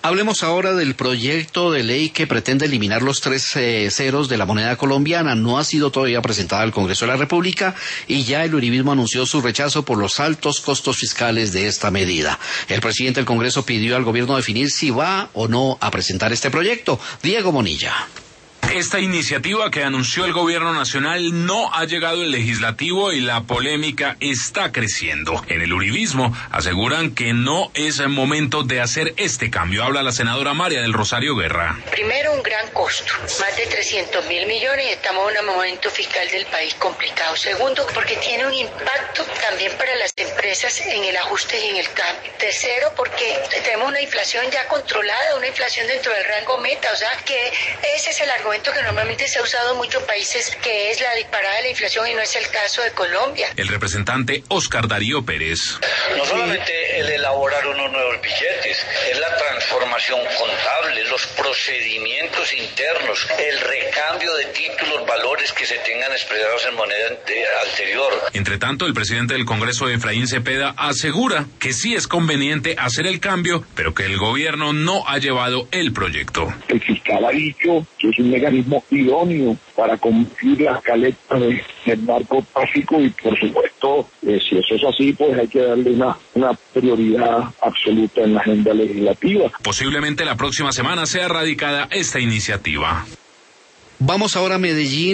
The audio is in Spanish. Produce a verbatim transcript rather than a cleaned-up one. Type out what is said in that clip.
Hablemos ahora del proyecto de ley que pretende eliminar los tres eh, ceros de la moneda colombiana. No ha sido todavía presentada al Congreso de la República y ya el uribismo anunció su rechazo por los altos costos fiscales de esta medida. El presidente del Congreso pidió al gobierno definir si va o no a presentar este proyecto. Diego Monilla. Esta iniciativa que anunció el gobierno nacional no ha llegado al legislativo y la polémica está creciendo. En el uribismo aseguran que no es el momento de hacer este cambio. Habla la senadora María del Rosario Guerra. Primero, un gran costo, más de trescientos mil millones y estamos en un momento fiscal del país complicado. Segundo, porque tiene un impacto también para las empresas en el ajuste y en el cambio. Tercero, porque tenemos una inflación ya controlada, una inflación dentro del rango meta, o sea que ese es el argumento que normalmente se ha usado en muchos países, que es la disparada de la inflación y no es el caso de Colombia. El representante Oscar Darío Pérez. No solamente el elaborar unos nuevos billetes, es la transformación contable, los procedimientos internos, el recambio de títulos, valores que se tengan expresados en moneda anterior. Entre tanto, el presidente del Congreso, Efraín Cepeda, asegura que sí es conveniente hacer el cambio, pero que el gobierno no ha llevado el proyecto. El fiscal ha dicho que es un mecanismo idóneo para combatir la caleta del narcotráfico y, por supuesto, eh, si eso es así, pues hay que darle una, una prioridad absoluta en la agenda legislativa. Posiblemente la próxima semana sea radicada esta iniciativa. Vamos ahora a Medellín.